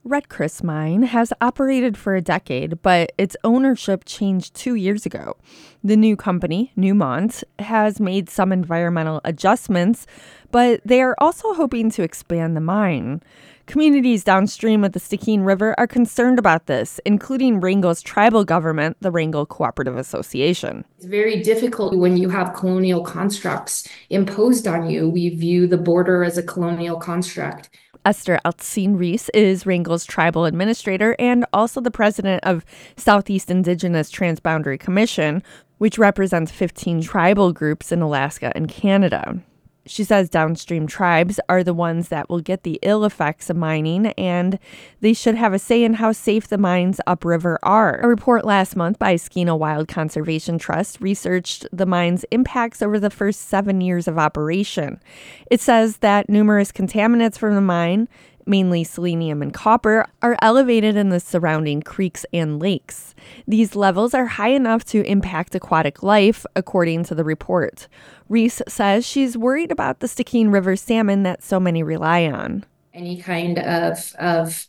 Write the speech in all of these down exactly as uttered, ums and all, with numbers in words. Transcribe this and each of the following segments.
Red Chris Mine has operated for a decade, but its ownership changed two years ago. The new company, Newmont, has made some environmental adjustments, but they are also hoping to expand the mine. Communities downstream of the Stikine River are concerned about this, including Wrangell's tribal government, the Wrangell Cooperative Association. It's very difficult when you have colonial constructs imposed on you. We view the border as a colonial construct. Esther Altseen Reese is Wrangell's tribal administrator and also the president of Southeast Indigenous Transboundary Commission, which represents fifteen tribal groups in Alaska and Canada. She says downstream tribes are the ones that will get the ill effects of mining, and they should have a say in how safe the mines upriver are. A report last month by Skeena Wild Conservation Trust researched the mine's impacts over the first seven years of operation. It says that numerous contaminants from the mine, mainly selenium and copper, are elevated in the surrounding creeks and lakes. These levels are high enough to impact aquatic life, according to the report. Reese says she's worried about the Stikine River salmon that so many rely on. Any kind of, of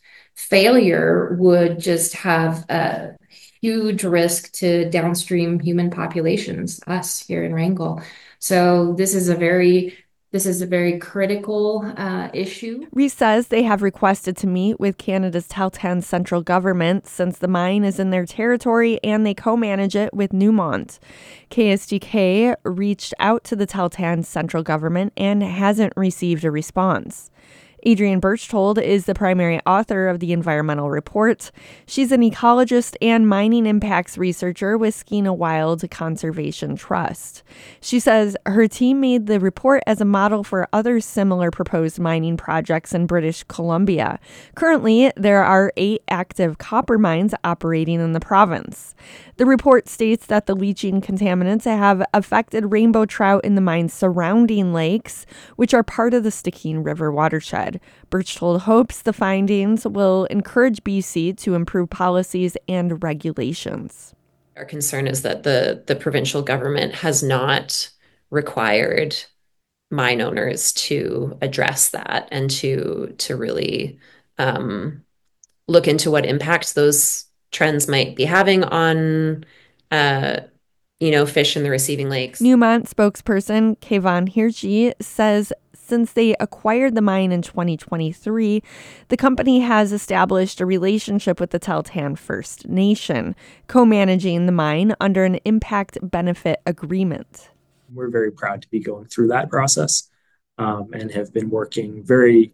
failure would just have a huge risk to downstream human populations, us here in Wrangell. So this is a very This is a very critical uh, issue. Reese says they have requested to meet with Canada's Tahltan central government since the mine is in their territory and they co-manage it with Newmont. K S D K reached out to the Tahltan central government and hasn't received a response. Adrienne Berchtold is the primary author of the environmental report. She's an ecologist and mining impacts researcher with Skeena Wild Conservation Trust. She says her team made the report as a model for other similar proposed mining projects in British Columbia. Currently, there are eight active copper mines operating in the province. The report states that the leaching contaminants have affected rainbow trout in the mine's surrounding lakes, which are part of the Stikine River watershed. Berchtold hopes the findings will encourage B C to improve policies and regulations. Our concern is that the, the provincial government has not required mine owners to address that and to, to really um, look into what impacts those trends might be having on, uh, you know, fish in the receiving lakes. Newmont spokesperson Kevon Hirji says since they acquired the mine in twenty twenty-three, the company has established a relationship with the Tahltan First Nation, co-managing the mine under an impact benefit agreement. We're very proud to be going through that process um, and have been working very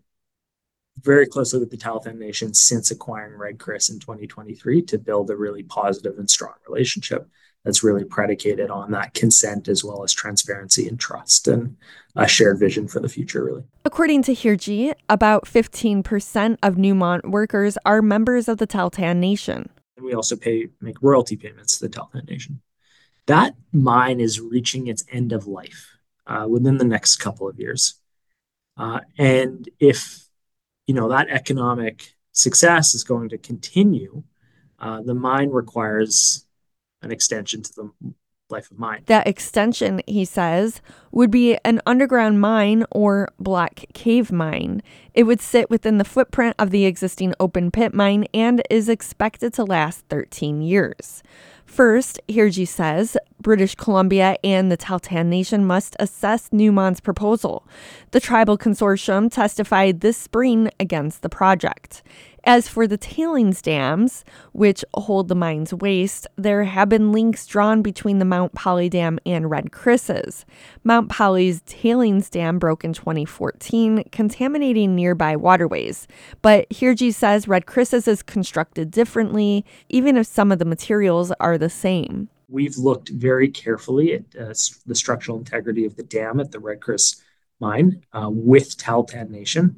very closely with the Tahltan Nation since acquiring Red Chris in twenty twenty-three to build a really positive and strong relationship that's really predicated on that consent as well as transparency and trust and a shared vision for the future, really. According to Hirji, about fifteen percent of Newmont workers are members of the Tahltan Nation. And we also pay make royalty payments to the Tahltan Nation. That mine is reaching its end of life uh, within the next couple of years. Uh, and if you know, that economic success is going to continue, uh, the mine requires an extension to the life of mine. That extension, he says, would be an underground mine or black cave mine. It would sit within the footprint of the existing open pit mine and is expected to last thirteen years. First, Hirji says, British Columbia and the Tahltan Nation must assess Newmont's proposal. The tribal consortium testified this spring against the project. As for the tailings dams, which hold the mine's waste, there have been links drawn between the Mount Polley Dam and Red Chris's. Mount Polley's tailings dam broke in twenty fourteen, contaminating nearby waterways. But Hirji says Red Chris's is constructed differently, even if some of the materials are the same. We've looked very carefully at uh, the structural integrity of the dam at the Red Chris mine uh, with Tahltan Nation.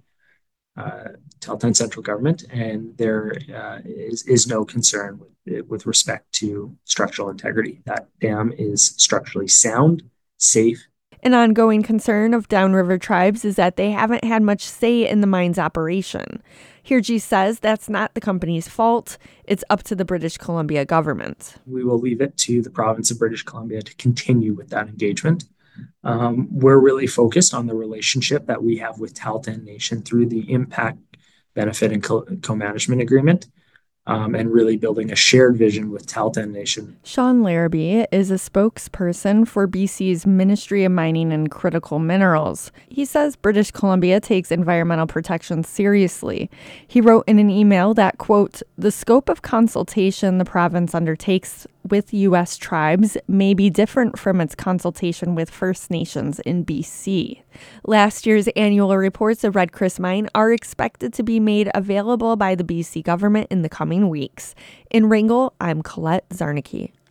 Uh, Tahltan central government, and there uh, is, is no concern with, with respect to structural integrity. That dam is structurally sound, safe. An ongoing concern of downriver tribes is that they haven't had much say in the mine's operation. Hirji says that's not the company's fault. It's up to the British Columbia government. We will leave it to the province of British Columbia to continue with that engagement. Um, we're really focused on the relationship that we have with Tahltan Nation through the impact benefit and co- co-management agreement, um, and really building a shared vision with Tahltan Nation. Sean Larrabee is a spokesperson for B C's Ministry of Mining and Critical Minerals. He says British Columbia takes environmental protection seriously. He wrote in an email that, quote, the scope of consultation the province undertakes with U S tribes may be different from its consultation with First Nations in B C. Last year's annual reports of Red Chris Mine are expected to be made available by the B C government in the coming weeks. In Wrangell, I'm Colette Zarnicki.